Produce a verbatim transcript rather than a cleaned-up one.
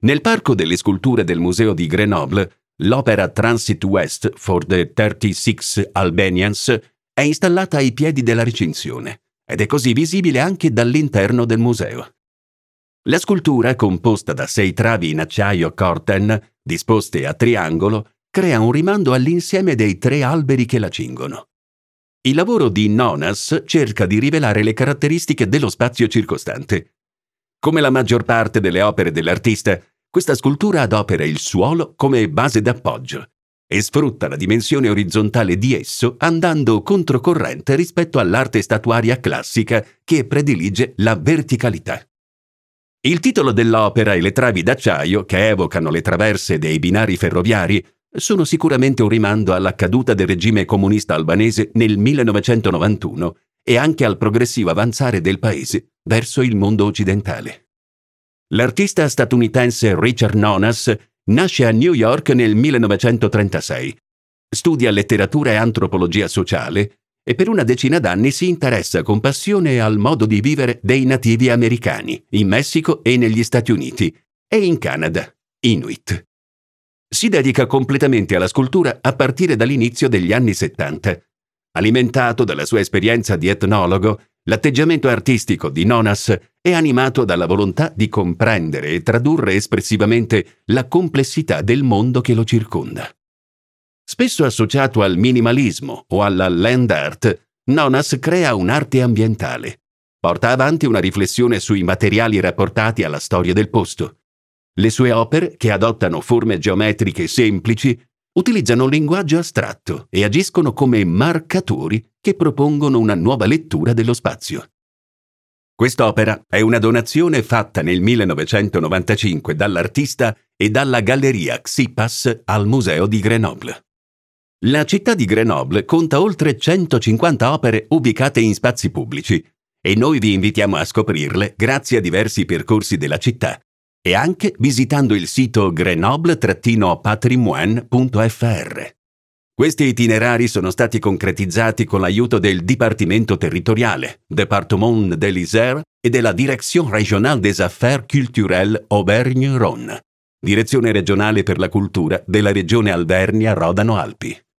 Nel parco delle sculture del museo di Grenoble, l'opera Transit West for the thirty-six Albanians è installata ai piedi della recinzione ed è così visibile anche dall'interno del museo. La scultura, composta da sei travi in acciaio Corten, disposte a triangolo, crea un rimando all'insieme dei tre alberi che la cingono. Il lavoro di Nonas cerca di rivelare le caratteristiche dello spazio circostante. Come la maggior parte delle opere dell'artista, questa scultura adopera il suolo come base d'appoggio e sfrutta la dimensione orizzontale di esso andando controcorrente rispetto all'arte statuaria classica che predilige la verticalità. Il titolo dell'opera e le travi d'acciaio, che evocano le traverse dei binari ferroviari, sono sicuramente un rimando alla caduta del regime comunista albanese nel millenovecentonovantuno e anche al progressivo avanzare del paese verso il mondo occidentale. L'artista statunitense Richard Nonas nasce a New York nel millenovecentotrentasei. Studia letteratura e antropologia sociale e per una decina d'anni si interessa con passione al modo di vivere dei nativi americani in Messico e negli Stati Uniti e in Canada, Inuit. Si dedica completamente alla scultura a partire dall'inizio degli anni settanta. Alimentato dalla sua esperienza di etnologo, l'atteggiamento artistico di Nonas è animato dalla volontà di comprendere e tradurre espressivamente la complessità del mondo che lo circonda. Spesso associato al minimalismo o alla land art, Nonas crea un'arte ambientale. Porta avanti una riflessione sui materiali rapportati alla storia del posto. Le sue opere, che adottano forme geometriche semplici, utilizzano un linguaggio astratto e agiscono come marcatori che propongono una nuova lettura dello spazio. Quest'opera è una donazione fatta nel millenovecentonovantacinque dall'artista e dalla Galleria Xipas al Museo di Grenoble. La città di Grenoble conta oltre centocinquanta opere ubicate in spazi pubblici e noi vi invitiamo a scoprirle grazie a diversi percorsi della città e anche visitando il sito grenoble patrimoine punto f r. Questi itinerari sono stati concretizzati con l'aiuto del Dipartimento Territoriale, Département de l'Isère e della Direction Régionale des Affaires Culturelles Auvergne-Rhône, Direzione regionale per la cultura della regione Alvernia-Rodano-Alpi.